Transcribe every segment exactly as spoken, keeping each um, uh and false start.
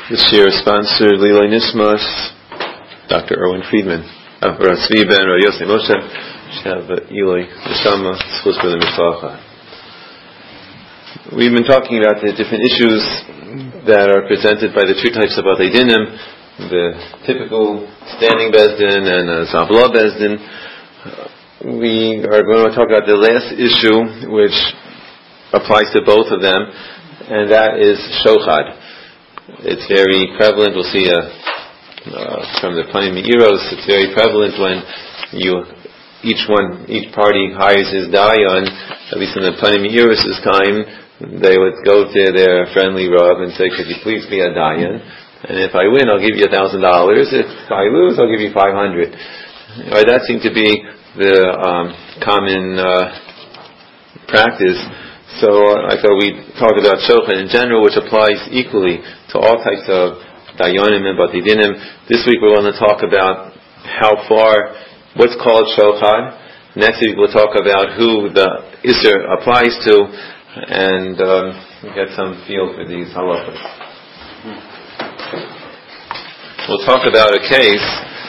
This year is sponsored Lilay Nismas, Doctor Erwin Friedman, uh, Rav Tzvi Ben, Rav Yossi Moshe, Shav Eloi Neshama, Schus for the Mishpacha. We've been talking about the different issues that are presented by the three types of Batei Dinim, the typical standing Bezdin and uh, Zavla Bezdin. Uh, we are going to talk about the last issue, which applies to both of them, and that is Shochad. It's very prevalent. We'll see uh, uh, from the Panim Me'iros. It's very prevalent when you, each one, each party hires his dayan. At least in the Panim Me'iros' time, they would go to their friendly Rav and say, "Could you please be a dayan? And if I win, I'll give you a thousand dollars. If I lose, I'll give you five hundred." Right? That seemed to be the um, common uh, practice. So uh, I thought we'd talk about Shochad in general, which applies equally to all types of Dayanim and Batei Dinim. This week we're going to talk about how far, what's called Shochad. Next week we'll talk about who the Isser applies to, and um, get some feel for these halachas. We'll talk about a case.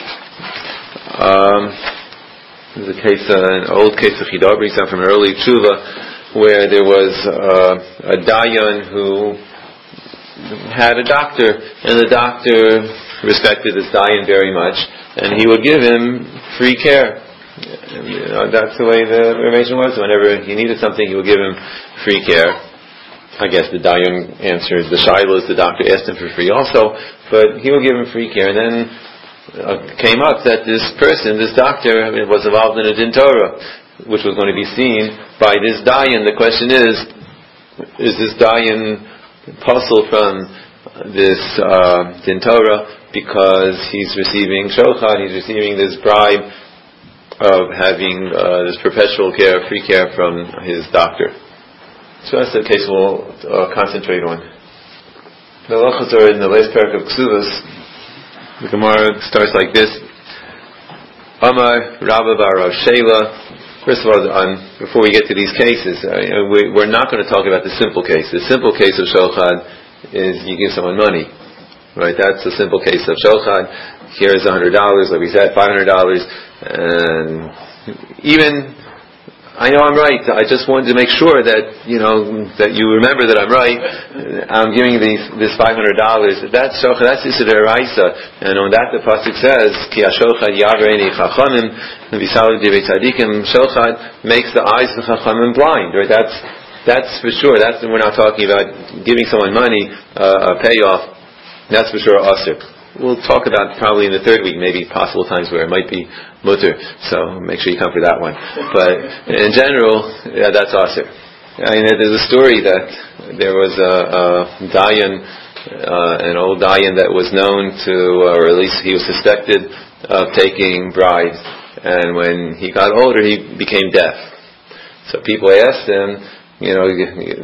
Um, this is a case, uh, an old case of Chida brings down from an early tshuva, where there was uh, a dayan who had a doctor, and the doctor respected this dayan very much, and he would give him free care. And, you know, that's the way the arrangement was. Whenever he needed something, he would give him free care. I guess the dayan answered the shilos. The doctor asked him for free also, but he would give him free care. And then uh, came up that this person, this doctor, I mean, was involved in a din Torah, which was going to be seen by this dayan. The question is, is this dayan puzzled from this uh, din Torah because he's receiving shochad, he's receiving this bribe of having uh, this perpetual care, free care from his doctor. So that's the case we'll uh, concentrate on. The halachos are in the last parak of Ksuvos. The Gemara starts like this: Amar Rabba bar Rav Shela. First of all, um, before we get to these cases, uh, we, we're not going to talk about the simple case. The simple case of Shochad is you give someone money, right? That's the simple case of Shochad. Here's a hundred dollars, like we said, five hundred dollars, and even I know I'm right. I just wanted to make sure that you know that you remember that I'm right. I'm giving these this five hundred dollars. That's Shochad. That's Issa D'Oraisa, and on that the pasuk says, "Ki Shochad Yavreini Chachamim." Shochad makes the eyes of the Chachamim blind, right? That's that's for sure. That's we're not talking about giving someone money, uh, a payoff. That's for sure asur. We'll talk about probably in the third week, maybe possible times where it might be mutter. So make sure you come for that one. But in general, yeah, that's asur. I mean, there's a story that there was a, a dayan, uh, an old dayan that was known to, or at least he was suspected of taking bribes. And when he got older, he became deaf. So people asked him, you know, it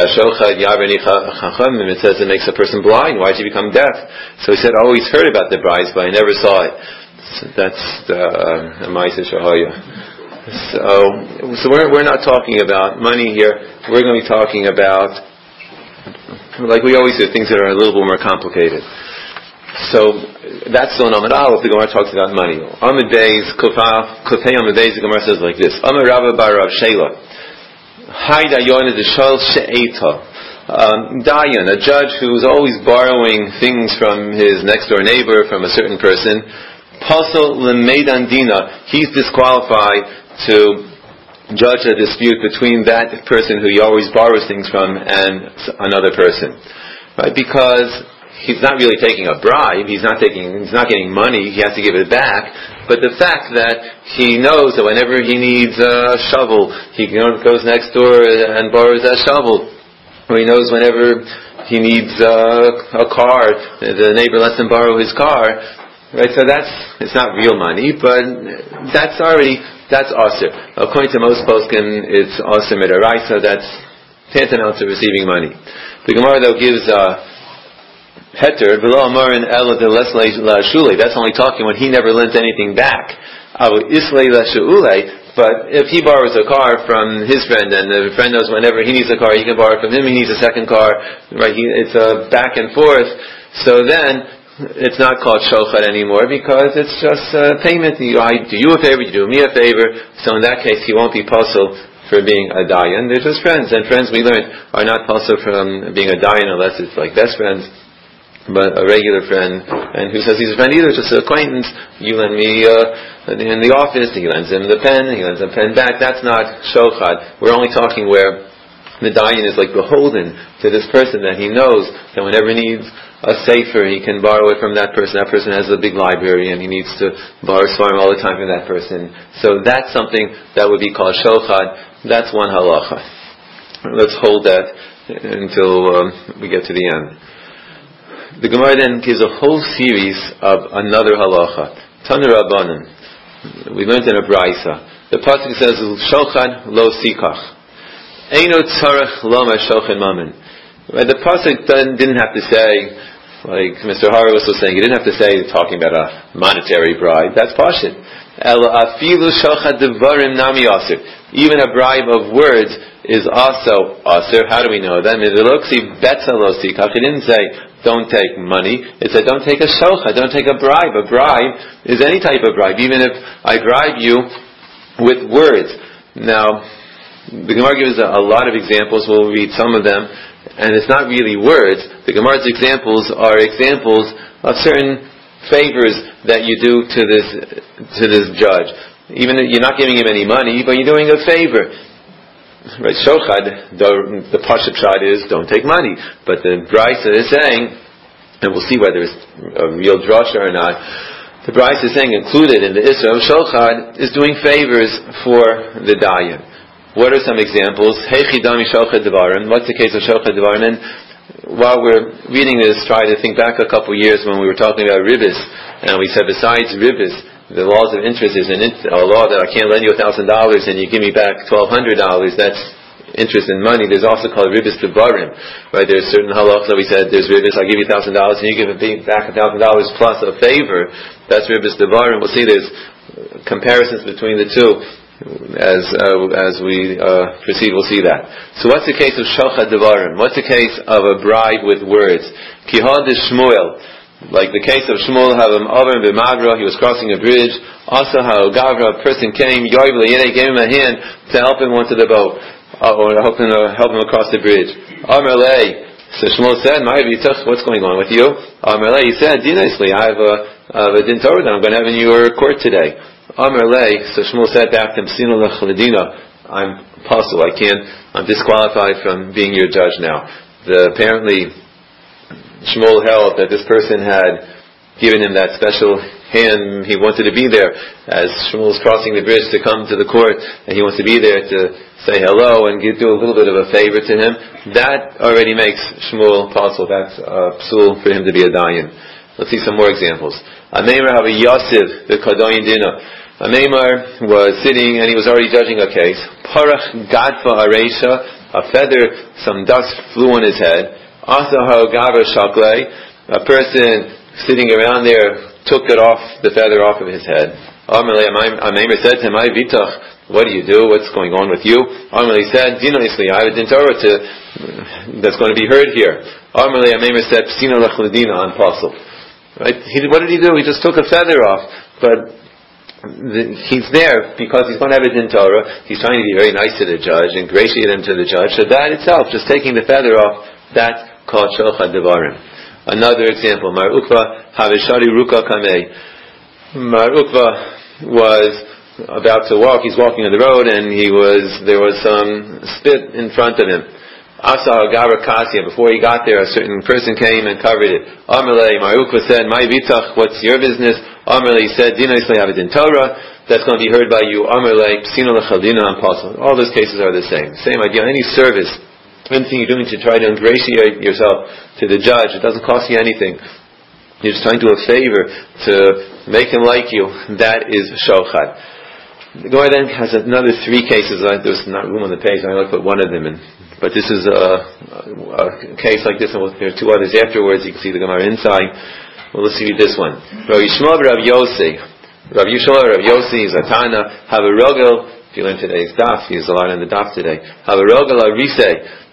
says it makes a person blind. Why did he become deaf? So he said, "Oh, he's heard about the bribes, but I never saw it." So that's the Ma'aseh Shahaya. So, so we're we're not talking about money here. We're going to be talking about, like we always do, things that are a little bit more complicated. So that's the Amud Aleph. The Gemara talks about money. Amud Beis, Kufay Amud Beis, the Gemara says like this: Amar Rabba bar Rav Shela, Hai Dayan the Shal She'eta. Dayan, a judge who's always borrowing things from his next door neighbor, from a certain person. Pasal L'Meidan Dina. He's disqualified to judge a dispute between that person who he always borrows things from and another person, right? Because he's not really taking a bribe. He's not taking. He's not getting money. He has to give it back. But the fact that he knows that whenever he needs a shovel, he goes next door and borrows that shovel. Or he knows whenever he needs a, a car, the neighbor lets him borrow his car. Right. So that's it's not real money, but that's already that's asur. According to most poskim, it's asur midaraisa. That's tantamount to receiving money. The Gemara though gives. Uh, Heter below Amarin Ela de Leslei La Shulei. That's only talking when he never lent anything back. Avu Islei La Shulei. But if he borrows a car from his friend, and the friend knows whenever he needs a car, he can borrow from him. He needs a second car, right? He, it's a back and forth. So then, it's not called shochad anymore because it's just uh, payment. You, I do you a favor, you do me a favor. So in that case, he won't be puzzled for being a dayan. They're just friends, and friends we learned are not puzzled from being a dayan unless it's like best friends, but a regular friend. And who says he's a friend either? Just an acquaintance. You lend me uh, in the office. He lends him the pen. He lends him the pen back. That's not shochad. We're only talking where the dayan is like beholden to this person that he knows that whenever he needs a sefer, he can borrow it from that person. That person has a big library and he needs to borrow svarim all the time from that person. So that's something that would be called shochad. That's one halacha. Let's hold that until um, we get to the end. The Gemara then gives a whole series of another halacha. Tanu Rabbanan. We learned in a Braisa. The pasuk says, shochad lo sikach. Eino tzarech lama shochad mammon. The pasuk didn't have to say, like Mister Horowitz was saying, you didn't have to say talking about a monetary bribe. That's pashut. El afilu shochad devarim nami aser. Even a bribe of words is also aser. How do we know that? It didn't say don't take money. It said don't take a shochad, don't take a bribe. A bribe is any type of bribe, even if I bribe you with words. Now, the Gemara gives a, a lot of examples. We'll read some of them. And it's not really words. The Gemara's examples are examples of certain favors that you do to this to this judge. Even if you're not giving him any money, but you're doing a favor. Right? Shochad, the, the pashut shad is don't take money. But the Braisa is saying, and we'll see whether it's a real drasha or not, the Braisa is saying included in the Isra of shochad is doing favors for the dayan. What are some examples? What's the case of shochad devarim? And while we're reading this, try to think back a couple of years when we were talking about ribis, and we said besides ribis, the laws of interest is an int- a law that I can't lend you a thousand dollars and you give me back twelve hundred dollars. That's interest in money. There's also called ribis devarim, right? There's certain halachas that we said there's ribis. I give you a thousand dollars and you give me back a thousand dollars plus a favor. That's ribis devarim. We'll see there's comparisons between the two. As uh, as we uh, proceed, we'll see that. So, what's the case of shochad devarim? What's the case of a bribe with words? Kihad is Shmuel, like the case of Shmuel. Havim over b'magra, he was crossing a bridge. Also, how Gavra, a person came, Yoiv le'yinei, gave him a hand to help him onto the boat, uh, or help him uh, help him across the bridge. Amar lei. So Shmuel said, "My Yitach, what's going on with you?" Amar lei, he said, "Dinoisly, I have a, a din Torah that I'm going to have in your court today." Amar lei, so Shmuel said back to him, Sino l'chladina, I'm apostle, I can't, I'm disqualified from being your judge now. The, apparently, Shmuel held that this person had given him that special hand, he wanted to be there, as Shmuel's crossing the bridge to come to the court, and he wants to be there to say hello and give, do a little bit of a favor to him. That already makes Shmuel apostle, that's a psul for him to be a dayan. Let's see some more examples. Ameimer have a Yasiv, the Kadoyin Dina. A Neymar was sitting and he was already judging a case. Parach gadfa areisha, a feather, some dust flew on his head. Asaho gavra shaklei, a person sitting around there took it off, the feather off of his head. Amalei, a Neymar said to him, "I vitach, what do you do? What's going on with you?" Amalei said, "Dinoisli, I have a din Torah to that's going to be heard here." Amalei, a Neymar said, "Psina lechladina on apostle." Right? He, what did he do? He just took a feather off, but The, he's there because he's going to have a din Torah. He's trying to be very nice to the judge, ingratiate him to the judge. So that itself, just taking the feather off, that's called shochad devarim. Another example, Mar Ukva havishari ruka kamei. Mar Ukva was about to walk. He's walking on the road, and he was there was some spit in front of him. Asa Gavra Kasya. Before he got there, a certain person came and covered it. Amalei, Mar Ukva said, "My vitach, what's your business?" Amalei said, "Dina Yisrael have it in Torah. That's going to be heard by you." Amalei, Psino l'chaldina and apostle. All those cases are the same. Same idea. Any service, anything you're doing to try to ingratiate yourself to the judge, it doesn't cost you anything. You're just trying to do a favor to make him like you. That is shochad. The Gemara then has another three cases. There's not room on the page. I'm going to put one of them in. But this is a, a, a case like this, and there are two others afterwards. You can see the Gemara inside. Well, let's see this one. Rav Yishmael Rav Yossi. Rav Yishmael Rav Yossi is a Tana. Have a rogel. If you learn today's daf, he's a lot in the daf today. Have a rogel arise.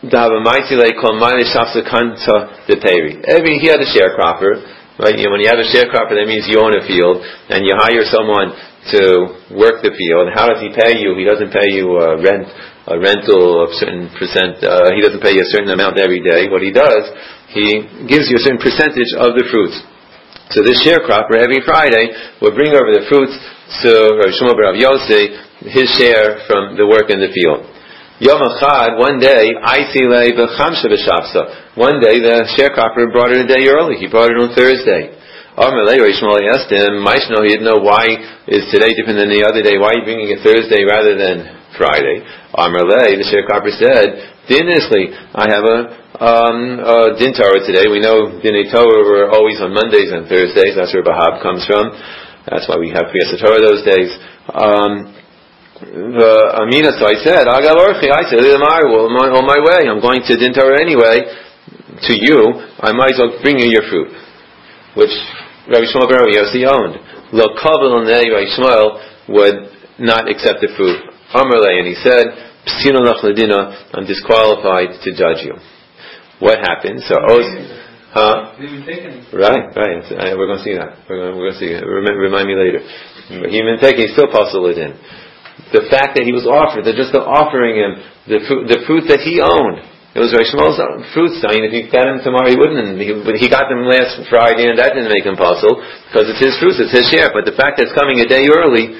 Every he had a sharecropper, right? You know, when you have a sharecropper, that means you own a field, and you hire someone to work the field. How does he pay you? He doesn't pay you a rent, a rental of a certain percent. Uh, he doesn't pay you a certain amount every day. What he does, he gives you a certain percentage of the fruits. So this sharecropper every Friday will bring over the fruits to Rav Shmuel bar Rav Yossi, his share from the work in the field. Yom Echad, one day, Aisile b'chamsha b'shapsa. One day the sharecropper brought it a day early. He brought it on Thursday. Amalei Rav Shmuel asked him, Maishno, he didn't know why is today different than the other day. Why are you bringing it Thursday rather than Friday? Amalei, the sharecropper said, Dinisli, I have a um, uh, din Torah today. We know Dinei Torah were always on Mondays and Thursdays. That's where Bahab comes from. That's why we have Kriyas Torah those days. Um, The Amina, so I said, Agal Orchi, I said, well, on my way, I'm going to Din Torah anyway, to you, I might as well bring you your fruit, which Rabbi Shmuel bar Rav Yossi owned. Lo kavel nei, Rabbi Shmuel would not accept the fruit. Amarle, and he said, Psino lach ledina, I'm disqualified to judge you. What happened? So, Oz, huh? Right, right, we're going to see that. We're going, we're going to see it. Remind, remind me later. But he didn't take it, he still posted it in. The fact that he was offered, that just the offering him the fruit, the fruit that he owned, it was Rav Shmuel's fruits. I mean, if he got them tomorrow, he wouldn't. He, he got them last Friday, and that didn't make him puzzle because it's his fruits, it's his share. But the fact that it's coming a day early,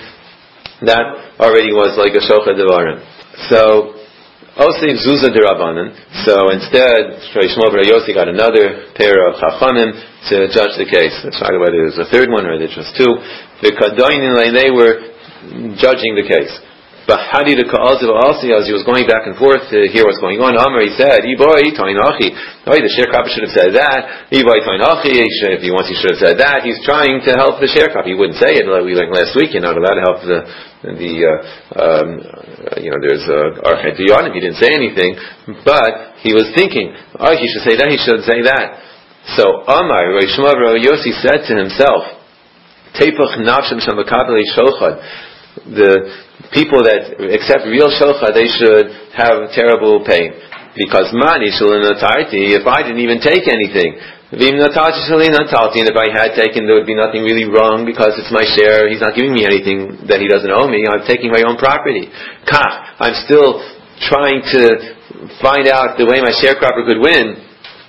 that already was like a shochad devarim. So, Osei Zuza derabanan. So instead, Rav Shmuel bar Yossi got another pair of chachamim to judge the case. Let's talk whether it was a third one or it was two. The kadoinin, they were judging the case. But Hadi the Ka'aziv also, as he was going back and forth to hear what's going on, Amr, he said, Iboy, Tainachi. Oh, the sharecropper should have said that. Iboy, Tainachi, if he wants, he should have said that. He's trying to help the sharecropper. He wouldn't say it like we learned last week. You're not allowed to help the, the uh, um, you know, there's our uh, Diyon if he didn't say anything. But he was thinking, oh, he should say that, he should say that. So Amr, Rav Shmuel bar Yossi said to himself, Tepach nafshem shamakabeli shochad. The people that accept real shochat, they should have terrible pain. Because mani shalinatarti, if I didn't even take anything, vim natati shalinatati, and if I had taken, there would be nothing really wrong because it's my share. He's not giving me anything that he doesn't owe me. I'm taking my own property. Kach, I'm still trying to find out the way my sharecropper could win.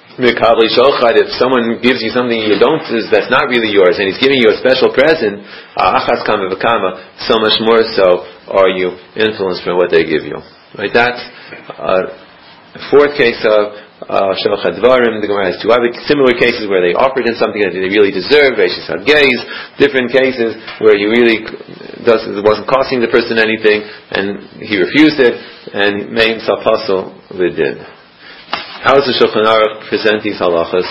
If someone gives you something you don't, that's not really yours, and he's giving you a special present, so much more so are you influenced by what they give you. Right? That's uh, the fourth case of Shochat Dvarim. The Gemara has two other similar cases where they offered him something that they really deserved. Reishis Hadgeis. Different cases where he really does, it wasn't costing the person anything, and he refused it, and made himself puzzle with it. How does the Shulchan Aruch present these halachas?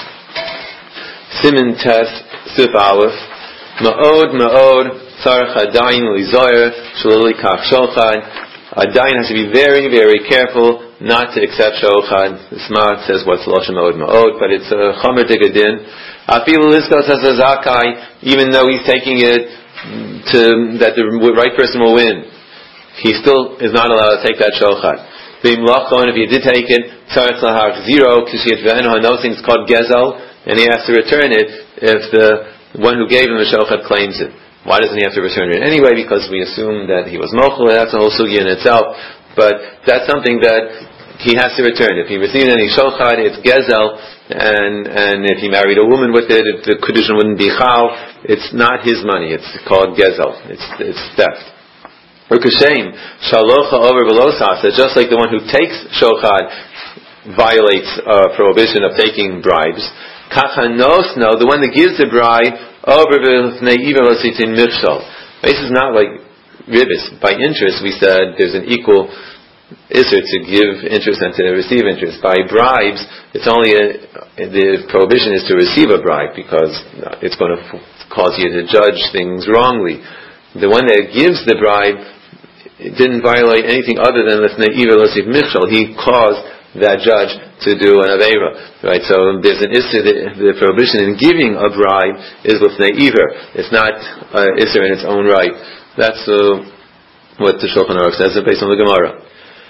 Siman Tes Sif Aleph Ma'od Ma'od Tzarech Adayin Lizoyer Shalili Kach Shochad. Adayin has to be very, very careful not to accept Shochad. The Smart says what's Loshem Ma'od Ma'od, but it's a Chomer Digadin. Afilu Listos has a Zakai, even though he's taking it to that the right person will win, he still is not allowed to take that Shochad. If you did take it, zero, no things called gezel, and he has to return it if the one who gave him the shochat claims it. Why doesn't he have to return it anyway? Because we assume that he was mochel, that's a whole sugya in itself. But that's something that he has to return. If he received any shochat, it's gezel, and and if he married a woman with it, if the kedushin wouldn't be chal, it's not his money. It's called gezel. It's it's theft. Ukashem, shalocha over velosasa, just like the one who takes shochad violates uh, prohibition of taking bribes. Kachanosno, the one that gives the bribe, over velosneivasitin michshol. This is not like ribis. By interest, we said there's an equal isser to give interest and to receive interest. By bribes, it's only a, the prohibition is to receive a bribe because it's going to f- cause you to judge things wrongly. The one that gives the bribe, it didn't violate anything other than l'fnei iver l'sif michshol. He caused that judge to do an aveira, right? So there's an issur. The, the prohibition in giving a bribe is l'fnei iver. It's not uh, issur in its own right. That's uh, what the Shulchan Aruch says based on the Gemara.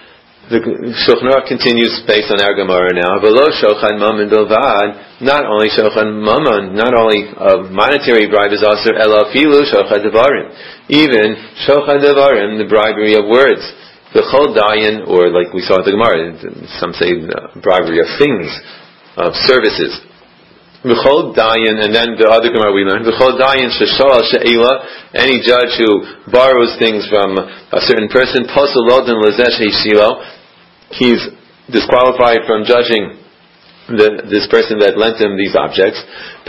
The Shulchan Aruch continues based on our Gemara now. V'lo shochan mammon bilvad. Not only shochan mammon, not only a monetary bribe is also ela filu shochan devarim. Even shochan devarim, the bribery of words. The chol dayan, or like we saw at the Gemara, some say the bribery of things, of services. V'chol dayan, and then the other Gemara we learned, v'chol dayan sheshal she'ela, any judge who borrows things from a certain person, posel lodan lezesh heishilo, he's disqualified from judging the, this person that lent him these objects. It's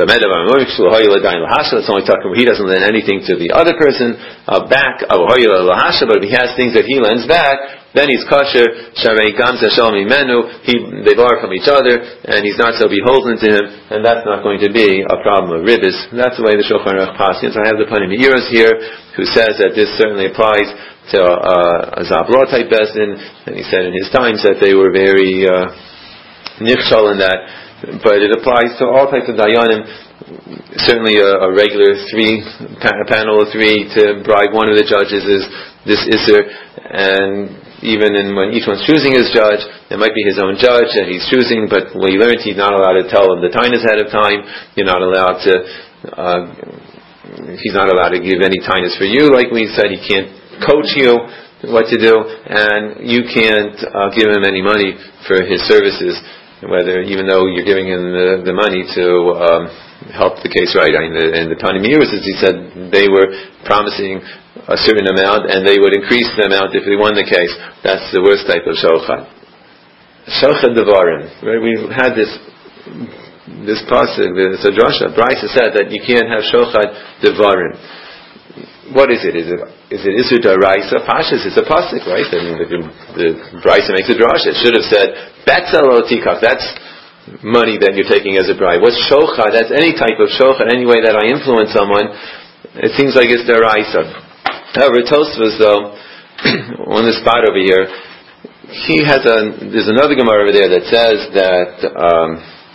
only talking about he doesn't lend anything to the other person uh, back, but if he has things that he lends back, then he's kosher. They borrow from each other, and he's not so beholden to him, and that's not going to be a problem of ribbis. That's the way the Shulchan Aruch paskins. I have the Panim Meiros here, who says that this certainly applies to uh, a Zablo type bezdin, and he said in his times that they were very uh, nichshal in that, but it applies to all types of dayanim. Certainly a, a regular three, a panel of three to bribe one of the judges is this isser, and even in when each one's choosing his judge, it might be his own judge that he's choosing, but we learned he's not allowed to tell him the tinus ahead of time. You're not allowed to, uh, he's not allowed to give any tinus for you, like we said. He can't coach you what to do, and you can't uh, give him any money for his services, whether, even though you're giving him the, the money to um, help the case right. I mean, the, and the Panim Meiros, as he said, they were promising a certain amount, and they would increase the amount if they won the case. That's the worst type of shochan. Shochan devarim. Right? We've had this this pasuk, this drasha. Bryce said that you can't have shochan devarim. What is it? Is it is it isur daraisa? Pashas. It's a pasuk, right? I mean, the, the Bryce makes a drasha. It should have said betzal o tikach. That's money that you're taking as a bribe. What's shochan? That's any type of shochan. Any way that I influence someone. It seems like it's daraisa. However, Tosfos, though, on the spot over here, he has a, there's another Gemara over there that says that um,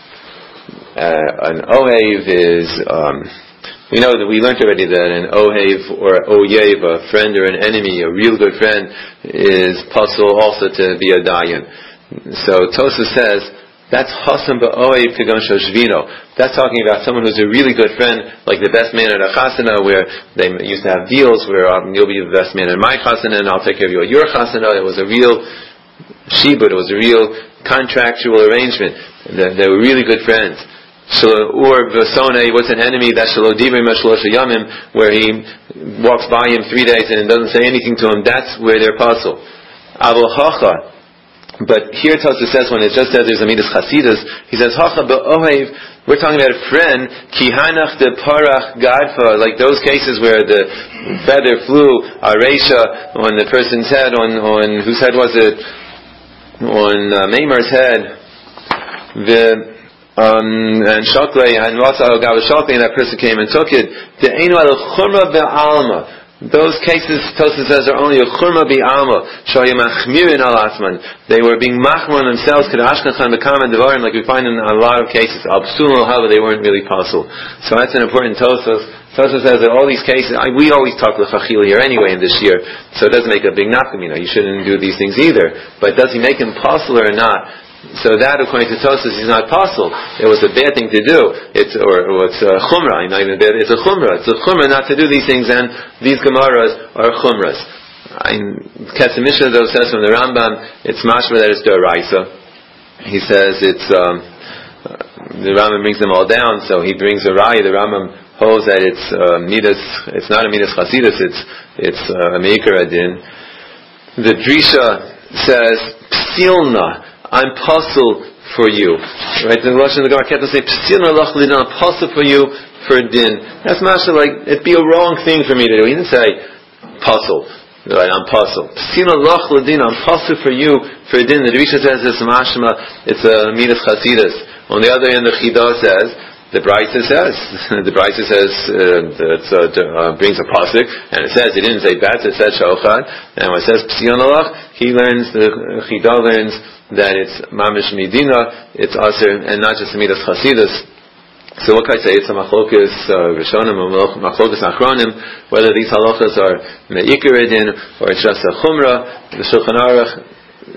uh, an ohev is, um, we know that we learned already that an ohev or oyev, a friend or an enemy, a real good friend, is possible also to be a dayan. So Tosfos says, that's Hasam ba'oev kagon shoshvino. That's talking about someone who's a really good friend, like the best man at a chasana, where they used to have deals where um, you'll be the best man at my chasana, and I'll take care of you at your chasana. It was a real shibud. It was a real contractual arrangement. They, they were really good friends. Or v'sonei, what's an enemy? That's shelo divrei meshlosh yamim, where he walks by him three days and doesn't say anything to him. That's where they're puzzle. Avol hacha. But here Tosfos says, when it just says there's a midas chasidus, he says, Hacha ba'ohev, we're talking about a friend, ki hanach de parach gadfa, like those cases where the feather flew, aresha, on the person's head, on, on whose head was it? On uh, Maimar's head. The, um, and shaklei, and rasa al-gav shaklei, and that person came and took it. The einu al-chumra be'alma. Those cases, Tosfos says, are only a churma bi'alma, shayamachmirin al atman. They were being machmir on themselves, kedashkachan b'kam and devarim, like we find in a lot of cases. Absul al they weren't really possible. So that's an important Tosfos. Tosfos says that all these cases, I, we always talk l'chachil here anyway in this year, so it doesn't make a big nafkamina. You shouldn't do these things either. But does he make him possible or not? So that, according to Tosfos, is not possible. It was a bad thing to do. It's or, or it's a chumrah. Not even bad. It's a chumrah. It's a chumrah not to do these things, and these gemaras are chumras. Ketzim Mishnah though says from the Rambam, it's mashma that it's d'oraisa. He says it's um, the Rambam brings them all down. So he brings a raya. The Rambam holds that it's uh, midas. It's not a midas chasidus. It's it's uh, a meikar adin. The Drisha says psilna. I'm puzzle for you. Right? The Lashon of the Gemara can't say, P'silna lach lidin, I'm puzzle for you for a din. That's masha like, it'd be a wrong thing for me to do. He didn't say, puzzle. Right? I'm puzzle. P'silna lach lidin, I'm puzzle for you for a din. The Drisha says it's mashma, it's a midas chasidus. On the other hand, the Chidah says, the Bryce says, the Bryce says, uh, that uh, brings a pasuk, and it says, it didn't say bats, it said shochan, and when it says p'silna lach, he learns, the Chidah learns, that it's mamish midina, it's aser, and not just midas chasidus. So what can I say? It's a machlokas rishonim, uh, machlokas achronim, whether these halachas are me'ikar edin or it's just a chumrah. The Shulchan Aruch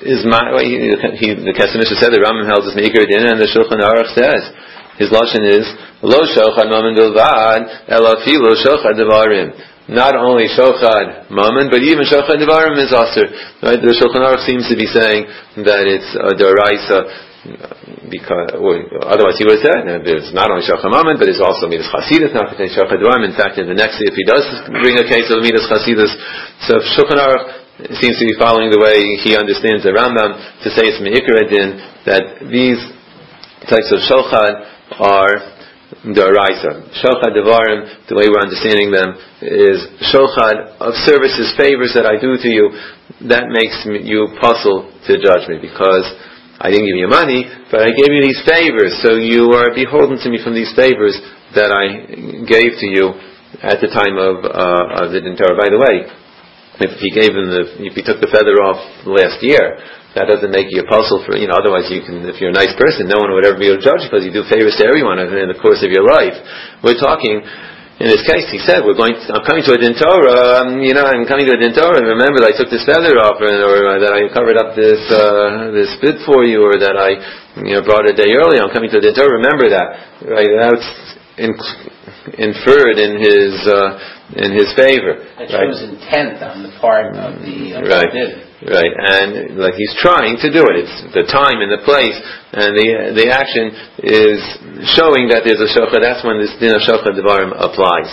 is my, he, he, the Kesef said, the Rambam held this Meikar Din, and the Shulchan Aruch says, his lashon is, Lo shochad mammon bilvad, ela filo shochad devarim. Not only shochad mammon, but even shochad devarim is aser. Right? The Shulchan Aruch seems to be saying that it's a deraisa, because, or otherwise he would have said, there's not only shochad mammon, but it's also midas chasidus, not to say shochad devarim. In fact, in the next, if he does bring a case of midas chasidus, so Shulchan Aruch seems to be following the way he understands the Rambam to say it's meikar din, that these types of shochad are d'oraisa. Shochad devarim, the way we're understanding them, is shochad of services, favors that I do to you, that makes you puzzle to judge me, because I didn't give you money, but I gave you these favors, so you are beholden to me from these favors that I gave to you at the time of uh, of the Din Torah. By the way, if he gave him the, if he took the feather off last year, that doesn't make you a puzzle for, you know, otherwise you can, if you're a nice person, no one would ever be able to judge because you do favors to everyone in the course of your life. We're talking, in this case, he said, we're going to, I'm coming to a Din Torah, um, you know, I'm coming to a Din Torah, and remember that I took this feather off, or, or that I covered up this, uh, this bit for you, or that I, you know, brought a day early, I'm coming to a Din Torah, remember that. Right? That's in, inferred in his, uh, in his favor. That shows right? intent on the part of the, of right. the Right, and like he's trying to do it. It's the time and the place, and the the action is showing that there's a shochad. That's when this din of shochad devarim applies.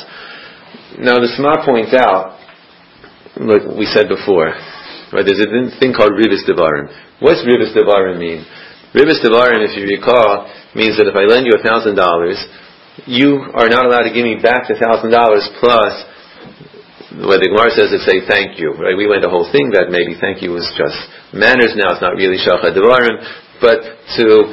Now the Sma points out, like we said before, right? There's a thing called ribis devarim. What's ribis devarim mean? Ribis devarim, if you recall, means that if I lend you a thousand dollars, you are not allowed to give me back the thousand dollars plus. What the Gemara says is say thank you, right? We went the whole thing that maybe thank you was just manners now, it's not really shachad devarim, but to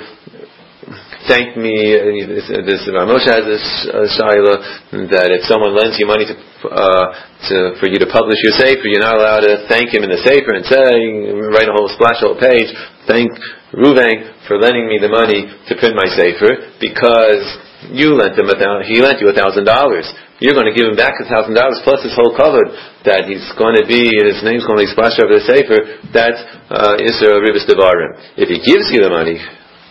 thank me, this, this Moshe has this uh, shaila, that if someone lends you money to, uh, to, for you to publish your sefer, you're not allowed to thank him in the sefer and say, write a whole splash, a whole page, thank Ruvain for lending me the money to print my sefer, because you lent him a thousand, he lent you a thousand dollars. You're going to give him back a thousand dollars plus his whole covered that he's going to be, his name's going to be splashed over the sefer. That's uh, Isra Ribis Devarim. If he gives you the money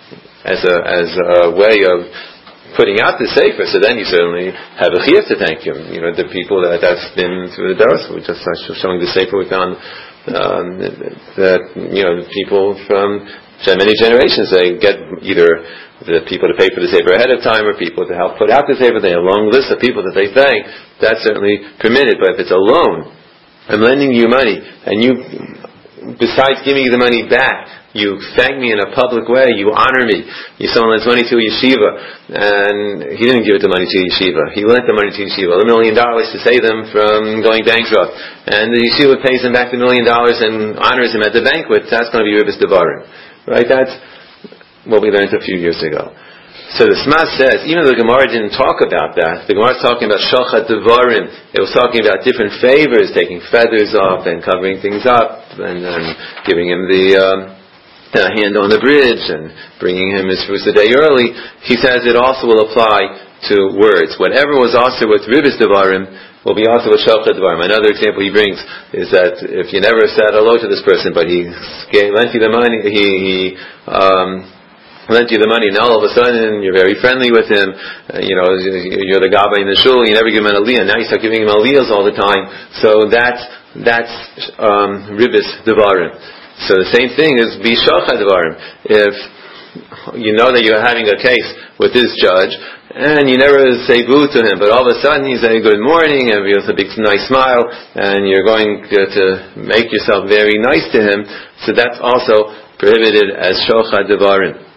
as a as a way of putting out the sefer, so then you certainly have a chiyuv to thank him. You know, the people that that's been through the doors. We're just showing the sefer we found um, that you know people from many generations they get either the people to pay for the sefer ahead of time, or people to help put out the sefer. They have a long list of people that they thank. That's certainly permitted. But if it's a loan, I'm lending you money, and you, besides giving you the money back, you thank me in a public way. You honor me. You someone lends money to a yeshiva, and he didn't give it the money to a yeshiva. He lent the money to a yeshiva, a million dollars to save them from going bankrupt, and the yeshiva pays him back the million dollars and honors him at the banquet. That's going to be ribis devarim, right? That's what we learned a few years ago. So the Sma says, even though the Gemara didn't talk about that, the Gemara is talking about shochad devarim. It was talking about different favors, taking feathers off and covering things up, and then giving him the, um, the hand on the bridge and bringing him his fruits a day early. He says it also will apply to words. Whatever was also with ribis devarim will be also with shochad devarim. Another example he brings is that if you never said hello to this person, but he gave, lent you the money, he, he um, lent you the money, and all of a sudden you're very friendly with him, uh, you know, you're the gabbai in the shul, you never give him an aliyah, now you start giving him aliyahs all the time, so that's, that's, um, ribis devarim. So the same thing is be shochad devarim. If you know that you're having a case with this judge, and you never say boo to him, but all of a sudden you say good morning, and with a big nice smile, and you're going to, to make yourself very nice to him, so that's also prohibited as shochad devarim.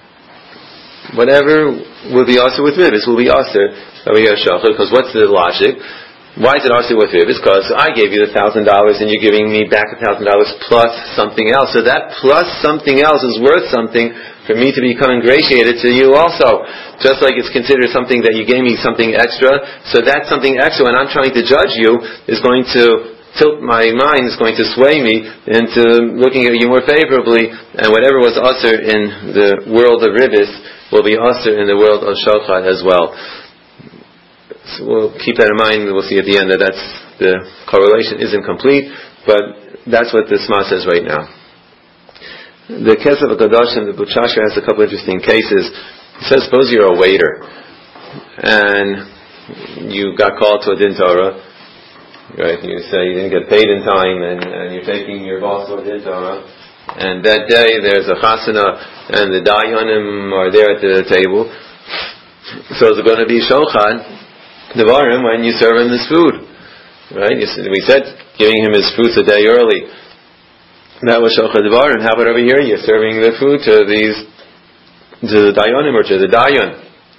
Whatever will be also with ribis will be also over here shochad, because what's the logic? Why is it also with ribis? Because I gave you the thousand dollars and you're giving me back a thousand dollars plus something else. So that plus something else is worth something for me to become ingratiated to you also. Just like it's considered something that you gave me something extra. So that something extra, when I'm trying to judge you, is going to tilt my mind, is going to sway me into looking at you more favorably. And whatever was usher in the world of ribis will be usher in the world of shochad as well. So we'll keep that in mind. We'll see at the end that that's, the correlation isn't complete, but that's what the Sma says right now. The Kesef HaKadoshim, the Buchashka has a couple interesting cases. He says, suppose you're a waiter, and you got called to a din Torah, right? You say you didn't get paid in time, and, and you're taking your boss to a din Torah, and that day there's a chasana, and the dayanim are there at the table. So it's going to be shochan devarim when you serve him his food, right? You, we said giving him his fruits a day early. That was shochan devarim. How about over here? You're serving the food to these, to the dayanim or to the dayan.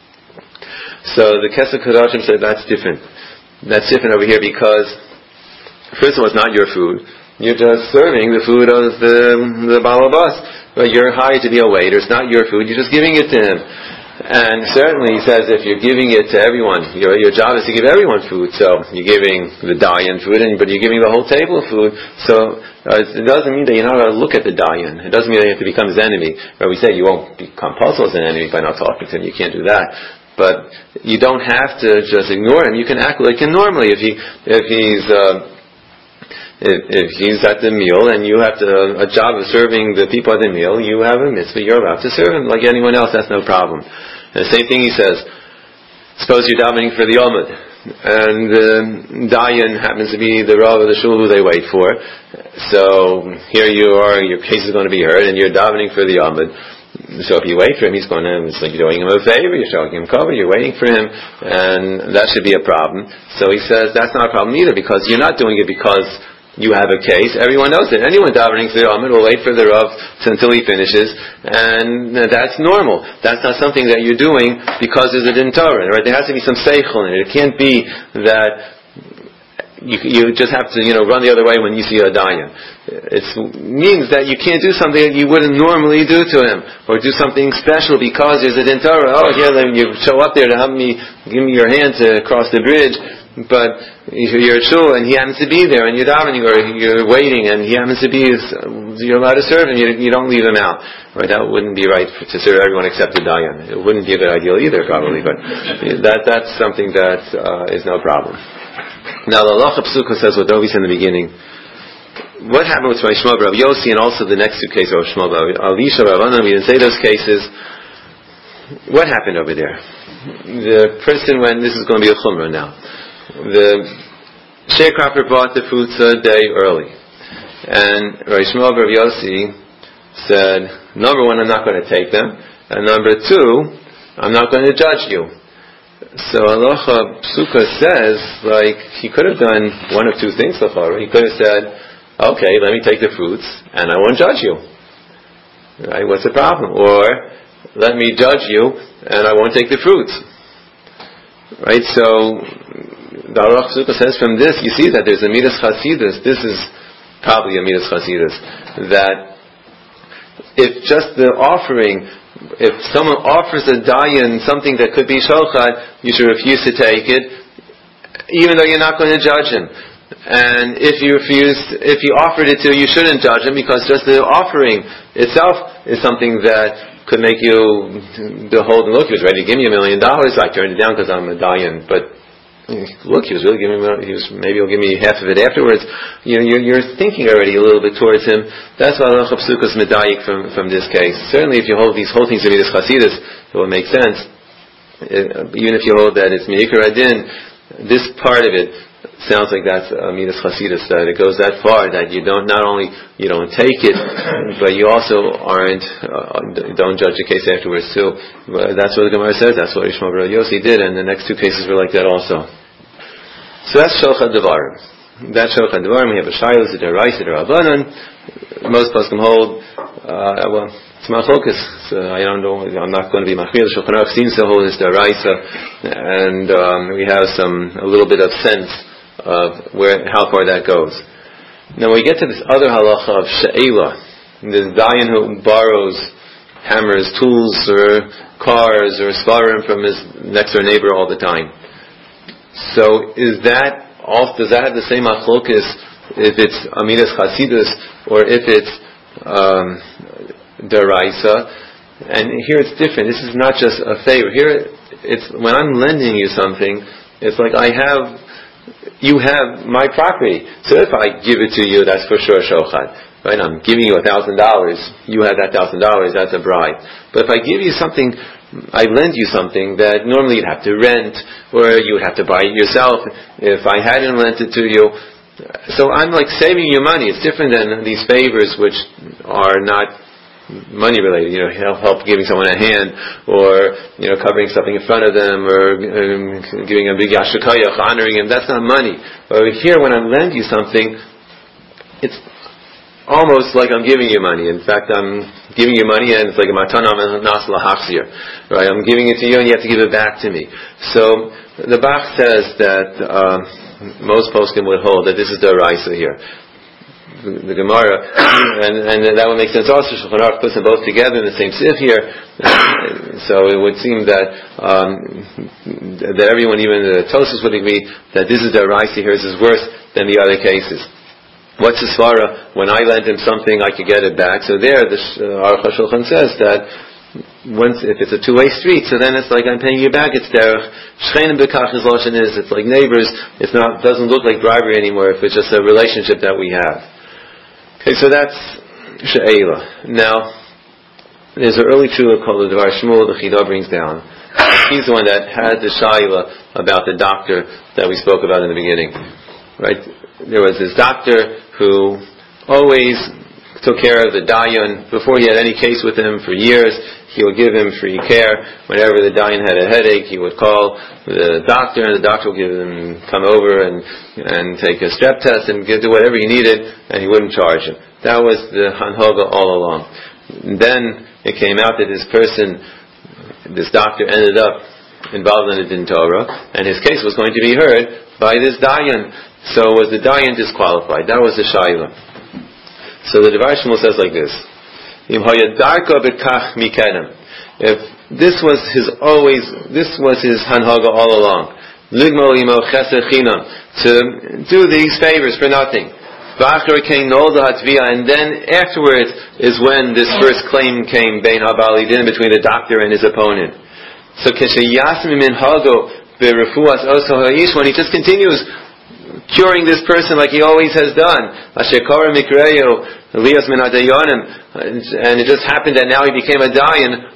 So the Kesef Kadashim said that's different. That's different over here because first of all, it's not your food. You're just serving the food of the the balabas. But you're hired to be a waiter. It's not your food. You're just giving it to him. And certainly he says if you're giving it to everyone, your your job is to give everyone food. So you're giving the dayan food, and, but you're giving the whole table food. So uh, it doesn't mean that you're not going to look at the dayan. It doesn't mean that you have to become his enemy. But we say you won't become puzzled as an enemy by not talking to him. You can't do that. But you don't have to just ignore him. You can act like him normally. If he if he's uh, if, if he's at the meal and you have to, a job of serving the people at the meal, you have a mitzvah. You're allowed to serve him like anyone else. That's no problem. And the same thing he says. Suppose you're davening for the Yomad, and the uh, dayan happens to be the rav of the shul who they wait for. So here you are. Your case is going to be heard, and you're davening for the Yomad. So if you wait for him, he's going to, it's like you're doing him a favor, you're showing him cover, you're waiting for him, and that should be a problem. So he says that's not a problem either, because you're not doing it because you have a case. Everyone knows it. Anyone davening for the Amid will wait for the Rav until he finishes, and that's normal. That's not something that you're doing because there's a din Torah, right? There has to be some seichel in it. It can't be that You, you just have to, you know, run the other way when you see a dayan. It means that you can't do something that you wouldn't normally do to him, or do something special because there's a din Torah. Oh, yeah, then you show up there to help me, give me your hand to cross the bridge, but you're at shul and he happens to be there, and you're davening or you're waiting, and he happens to be, you're allowed to serve him. You, you don't leave him out. Right? That wouldn't be right for, to serve everyone except the dayan. It wouldn't be a good idea either, probably, but that that's something that uh, is no problem. Now the halacha psuka says what Dovi said in the beginning. What happened with Rav Shmuel Rav Yossi and also the next two cases of Rav Shmuel Alisha Rav Anan? We didn't say those cases. What happened over there? The person when this is going to be a chumrah now. The sharecropper bought the fruits a day early, and Rav Shmuel Rav Yossi said, number one, I'm not going to take them, and number two, I'm not going to judge you. So halacha psuka says, like, he could have done one of two things so far. He could have said, okay, let me take the fruits, and I won't judge you. Right? What's the problem? Or, let me judge you, and I won't take the fruits. Right? So, the halacha psuka says from this, you see that there's a midas chasidus. This is probably a midas chasidus. That, if just the offering, if someone offers a dayan something that could be shochat, you should refuse to take it, even though you're not going to judge him. And if you refused, if you offered it to, you shouldn't judge him, because just the offering itself is something that could make you behold and look. He was ready to give me a million dollars. I turned it down because I'm a dayan, but look, he was really giving me, he was, maybe he'll give me half of it afterwards. You know, you're, you're thinking already a little bit towards him. That's why halacha psuka is medayik from, from this case. Certainly if you hold these whole things to midas chasidus, it will make sense. It, even if you hold that it's meikar adin, this part of it sounds like that's a midas chasidus, that it goes that far, that you don't, not only, you don't take it, but you also aren't, uh, don't judge the case afterwards too. But that's what the Gemara says, that's what Yishmael Bar Yossi did, and the next two cases were like that also. So that's Shochat Devarim. That's Shochat Devarim. We have a Shaylos, a Deraisa, a Rabbanan. Most poskim hold, uh, well, it's Machlokas. So I don't know, I'm not going to be Machmir. The Shulchan Aruch seems to hold this Deraisa, and um, we have some, a little bit of sense of where, how far that goes. Now we get to this other halacha of she'ela, this dayan who borrows hammers, tools, or cars, or svarim from his next door neighbor all the time. So is that, does that have the same machlokas if it's amidas chasidus or if it's um, deraisa? And here it's different. This is not just a favor. Here it's when I'm lending you something, it's like I have, you have my property. So if I give it to you, that's for sure shochat. right? I'm giving you a thousand dollars. You have that thousand dollars. That's a bribe. But if I give you something, I lend you something that normally you'd have to rent, or you would have to buy it yourself if I hadn't lent it to you. So I'm like saving you money. It's different than these favors which are not money related. You know, help, help giving someone a hand, or you know, covering something in front of them, or um, giving a big yashikayach, honoring him. That's not money. But over here, when I lend you something, it's almost like I'm giving you money. In fact, I'm giving you money, and it's like a matana nas lahachzir, right? I'm giving it to you, and you have to give it back to me. So the Bach says that um, most poskim would hold that this is the Raisa here. The, the Gemara, and, and that would make sense also. Shulchan Aruch puts them both together in the same sieve here. So it would seem that um, that everyone, even the Tosfos, would agree that this is the Raisa here. This is worse than the other cases. What's the svara? When I lend him something, I could get it back. So there, the uh, Aruch HaShulchan says that once, if it's a two-way street, so then it's like I'm paying you back. It's derech shchenim b'kach is loshen is. It's like neighbors. It's not, doesn't look like bribery anymore if it's just a relationship that we have. Okay, so that's she'ela. Now, there's an early tshuva called the Dvar Shmuel. The Chida brings down. He's the one that had the shayla about the doctor that we spoke about in the beginning, right? There was this doctor who always took care of the dayan. Before he had any case with him for years, he would give him free care. Whenever the dayan had a headache, he would call the doctor, and the doctor would give him, come over and and take a strep test and give, do whatever he needed, and he wouldn't charge him. That was the hanhoga all along. And then it came out that this person, this doctor, ended up involved in a din Torah, and his case was going to be heard by this dayan. So was the dayan disqualified? That was the shayla. So the Dvar Shmuel says like this: if this was his always, this was his hanhaga all along, to do these favors for nothing, and then afterwards is when this first claim came, bein habali din, between the doctor and his opponent. So when he just continues curing this person like he always has done, and it just happened that now he became a dayan.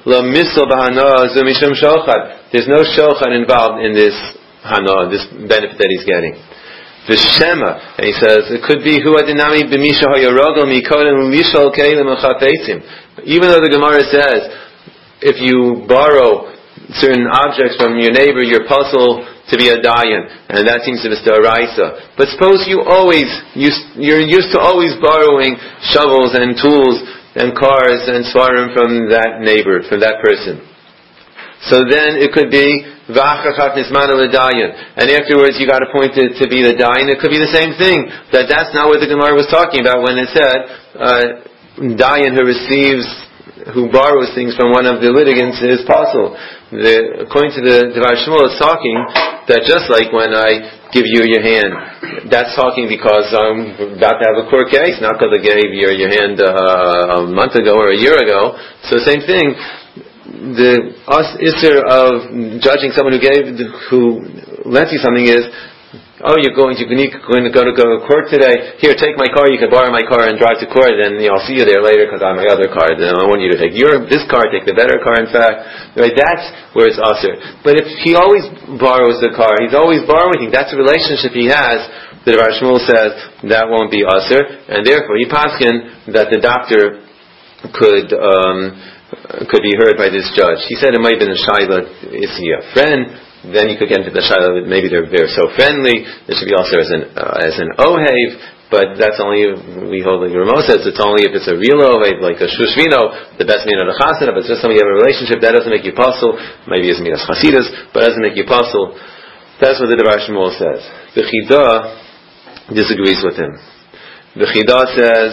There's no shochan involved in this hana, this benefit that he's getting. V'shema, and he says it could be hu adinami b'misha hayarogel mikodem mishal kelim uchapetzim. Even though the Gemara says if you borrow certain objects from your neighbor, you're puzzled to be a dayan, and that seems to be the Araisa. But suppose you always, used, you're used to always borrowing shovels and tools and cars and svarim from that neighbor, from that person. So then it could be v'achachat nismana l'dayan, and afterwards you got appointed to be the dayan. It could be the same thing. That that's not what the Gemara was talking about when it said uh, dayan who receives, who borrows things from one of the litigants is possible. The, according to the Dvar Shmuel, it's talking that just like when I give you your hand, that's talking because I'm about to have a court case, not because I gave you your hand uh, a month ago or a year ago. So same thing. The us issue of judging someone who gave, who lent you something is, oh, you're going to, going to go to go to court today. Here, take my car. You can borrow my car and drive to court. And you know, I'll see you there later because I have my other car. Then I want you to take your this car, take the better car. In fact, right? That's where it's usher. But if he always borrows the car, he's always borrowing. That's a relationship he has. The Dvar Shmuel says that won't be usher, and therefore he paskin that the doctor could um, could be heard by this judge. He said it might have been a shayla. Is he a friend? Then you could get into the shayla that maybe they're, they're so friendly. This should be also as an uh, as an ohev, but that's only, we hold like Ramo says, it's only if it's a real ohev, like a shushvino, the best man of the chasana, but it's just somebody you have a relationship, that doesn't make you puzzle. Maybe it's minas chasidus, but it doesn't make you puzzle. That's what the Dvar Shmuel says. The Chida disagrees with him. The Chida says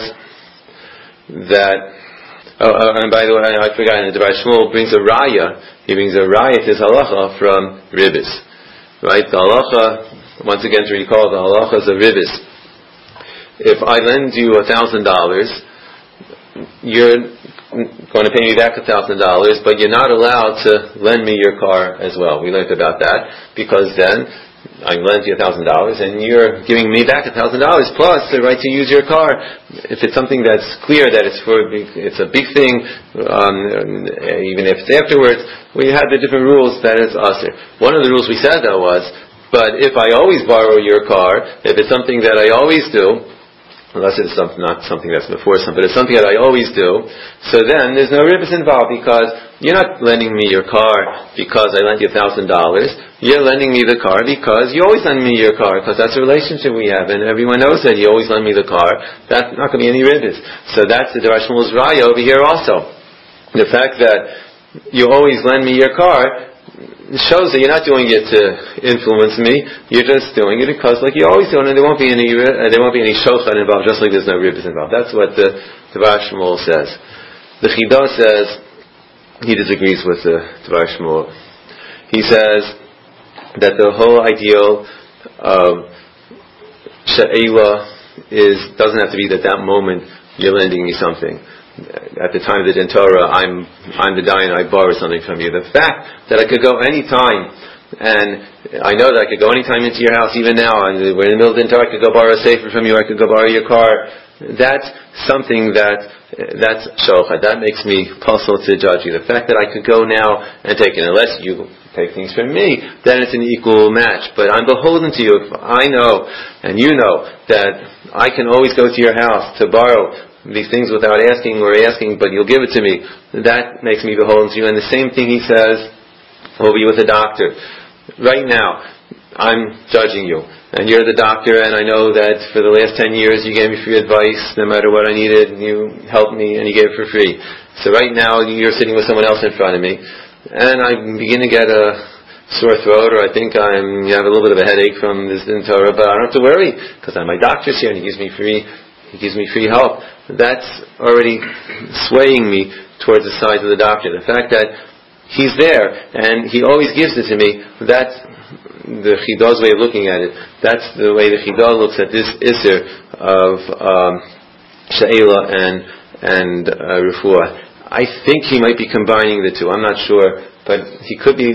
that, oh, uh, and by the way, I forgot, the Dvar Shmuel brings a raya. He brings a raya to his halacha from Ribis. Right? The halacha, once again to recall, the halacha is a Ribis. If I lend you a thousand dollars, you're going to pay me back a thousand dollars, but you're not allowed to lend me your car as well. We learned about that, because then I lend you a thousand dollars, and you're giving me back a thousand dollars plus the right to use your car. If it's something that's clear that it's for, it's a big thing, um, even if it's afterwards, we had the different rules that it's usher. One of the rules we said though was, but if I always borrow your car, if it's something that I always do, unless it's some, not something that's before some, but it's something that I always do, so then there's no ribbis involved, because you're not lending me your car because I lent you a thousand dollars. You're lending me the car because you always lend me your car, because that's a relationship we have, and everyone knows that you always lend me the car. That's not going to be any ribbis. So that's the Dvar Shmuel's raya over here also. The fact that you always lend me your car shows that you're not doing it to influence me. You're just doing it because, like you always do, and there won't be any uh, there won't be any shochet involved, just like there's no ribbis involved. That's what the Dvar Shmuel says. The Chidah says he disagrees with the Dvar Shmuel. He says that the whole ideal of she'ela is doesn't have to be that that moment you're lending me something. At the time of the Din Torah, I'm I'm the dayan, I borrow something from you. The fact that I could go any time, and I know that I could go any time into your house, even now, and we're in the middle of the Din Torah, I could go borrow a sefer from you, I could go borrow your car. That's something that that's shochet. That makes me puzzled to judge you. The fact that I could go now and take it, unless you take things from me, then it's an equal match. But I'm beholden to you. If I know, and you know, that I can always go to your house to borrow these things without asking or asking, but you'll give it to me, that makes me beholden to you. And the same thing he says over you with the doctor. Right now, I'm judging you, and you're the doctor, and I know that for the last ten years you gave me free advice no matter what I needed, and you helped me, and you gave it for free. So right now, you're sitting with someone else in front of me, and I begin to get a sore throat, or I think I'm, you have a little bit of a headache from this Din Torah, but I don't have to worry, because my doctor's here, and he gives me free He gives me free help. That's already swaying me towards the side of the doctor. The fact that he's there and he always gives it to me, that's the Chidah's way of looking at it. That's the way the Chidah looks at this Isser of um, She'ela and, and uh, Refuah. I think he might be combining the two. I'm not sure, but he could be.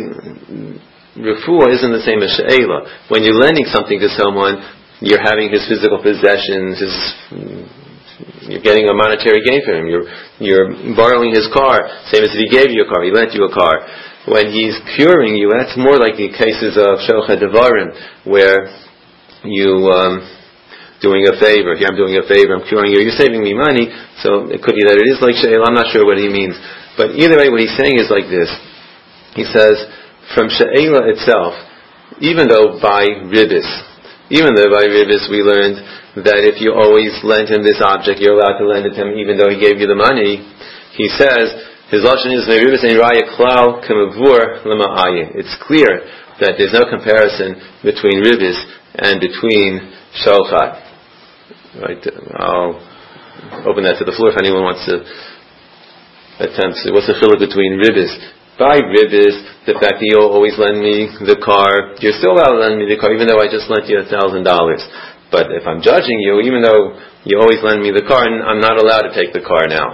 Refuah isn't the same as She'ela. When you're lending something to someone, you're having his physical possessions, his, you're getting a monetary gain from him. You're, you're borrowing his car, same as if he gave you a car, he lent you a car. When he's curing you, that's more like the cases of Shochet Devarim, where you, um, doing a favor. Here I'm doing a favor, I'm curing you, you're saving me money, so it could be that it is like She'ela, I'm not sure what he means. But either way, what he's saying is like this. He says, from She'ela itself, even though by ribbis, Even though by ribbis we learned that if you always lend him this object, you're allowed to lend it to him even though he gave you the money. He says, his lashon is ribbis ein raya klal k'mavur l'ma'ayin. It's clear that there's no comparison between ribbis and between shochet. Right? I'll open that to the floor if anyone wants to attempt to. What's the chiluk between ribbis? By ribbis, the fact that you'll always lend me the car, you're still allowed to lend me the car, even though I just lent you a thousand dollars. But if I'm judging you, even though you always lend me the car, I'm not allowed to take the car now.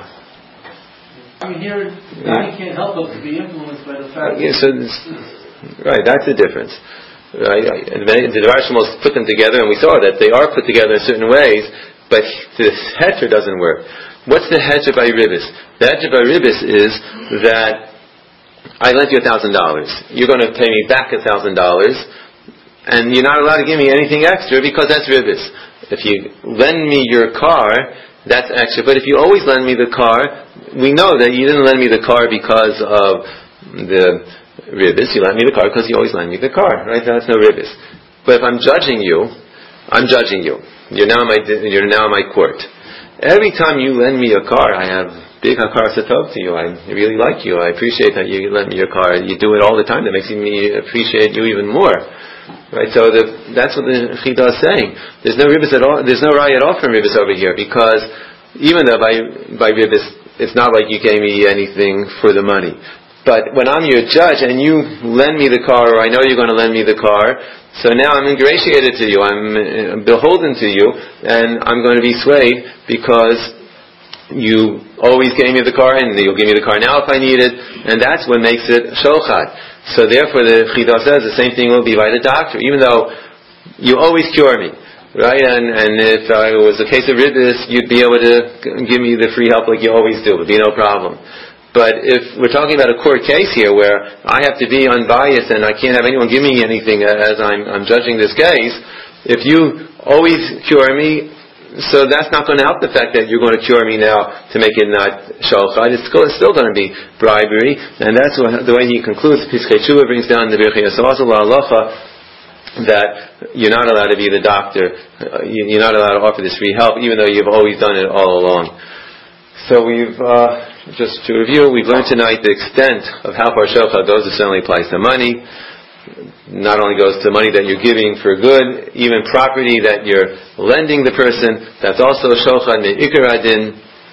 I mean, here, I can't help but to be influenced by the fact. Yeah, so this, right, that's the difference. Right, the Dvar Shmuel put them together, and we saw that they are put together in certain ways, but this heter doesn't work. What's the heter by ribbis? The heter by ribbis is that I lent you a thousand dollars. You're going to pay me back a thousand dollars, and you're not allowed to give me anything extra because that's ribbis. If you lend me your car, that's extra. But if you always lend me the car, we know that you didn't lend me the car because of the ribbis. You lent me the car because you always lend me the car, right? That's no ribbis. But if I'm judging you, I'm judging you. You're now in my you're now in my court. Every time you lend me a car, I have big hakar satov to you. I really like you. I appreciate that you lend me your car. You do it all the time. That makes me appreciate you even more. Right? So the, that's what the Chidah is saying. There's no ribbis at all. There's no raya at all from ribbis over here, because even though by by ribbis, it's not like you gave me anything for the money. But when I'm your judge and you lend me the car, or I know you're going to lend me the car, so now I'm ingratiated to you. I'm beholden to you, and I'm going to be swayed because you always gave me the car, and you'll give me the car now if I need it, and that's what makes it shochad. So therefore the Chidah says the same thing will be by the doctor, even though you always cure me, right? And and if uh, it was a case of ribbis, you'd be able to give me the free help like you always do, it'd be no problem. But if we're talking about a court case here where I have to be unbiased and I can't have anyone give me anything as I'm, I'm judging this case, if you always cure me, so that's not going to help the fact that you're going to cure me now to make it not shochat. It's still, it's still going to be bribery, and that's what, the way he concludes. Piskei Tshuva brings down the Birchei Yisrael halacha that you're not allowed to be the doctor. You're not allowed to offer this free help, even though you've always done it all along. So we've uh, just to review, we've learned tonight the extent of how far shochat goes. It certainly applies to money. Not only goes to money that you're giving for good, even property that you're lending the person, that's also shochat me'ikar adin.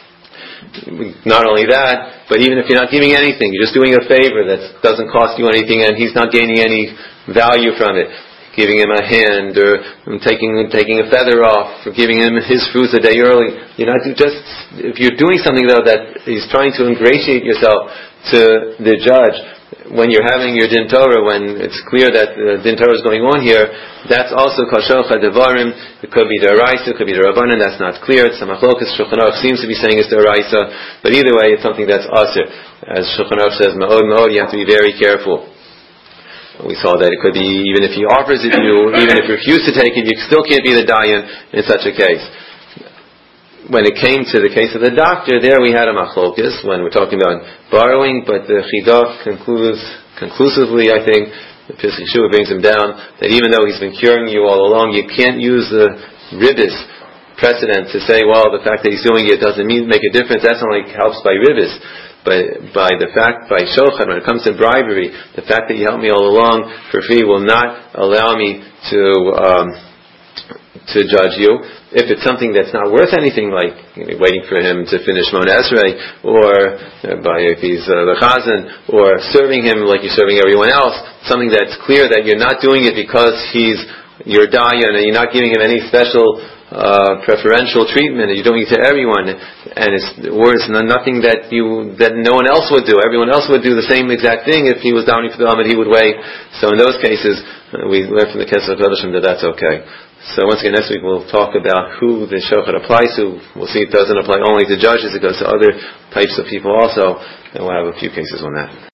Not only that, but even if you're not giving anything, you're just doing a favor that doesn't cost you anything and he's not gaining any value from it. Giving him a hand, or taking taking a feather off, or giving him his fruits a day early. You're not just, if you're doing something though that he's trying to ingratiate yourself to the judge, when you're having your din Torah, when it's clear that the din Torah is going on here, that's also kol shochat devarim. It could be the Araisa, it could be the Rabbanan. That's not clear. It's a machlokas. Shulchan Aruch seems to be saying it's the Araisa, but either way, it's something that's asir. As Shulchan Aruch says, ma'od ma'od, you have to be very careful. We saw that it could be even if he offers it to you, even if you refuse to take it, you still can't be the dayan in such a case. When it came to the case of the doctor, there we had a machlokas when we're talking about borrowing, but the Chidah concludes conclusively, I think, the Piskei Tshuva brings him down, that even though he's been curing you all along, you can't use the ribbis precedent to say, well, the fact that he's doing it doesn't mean make a difference. That's only helps by ribbis. But by the fact, by shochat, when it comes to bribery, the fact that you helped me all along for free will not allow me to um, to judge you. If it's something that's not worth anything, like you know, waiting for him to finish Mon Esrei, or uh, by if he's uh, the chazan, or serving him like you're serving everyone else, something that's clear that you're not doing it because he's your dayan and you're not giving him any special Uh, preferential treatment, and you're doing it to everyone, and it's or it's nothing that you that no one else would do. Everyone else would do the same exact thing if he was downing for the Amid, he would wait. So in those cases, uh, we learn from the Kesef HaKadoshim that that's okay. So once again, next week we'll talk about who the shochat applies to. We'll see it doesn't apply only to judges; it goes to other types of people also, and we'll have a few cases on that.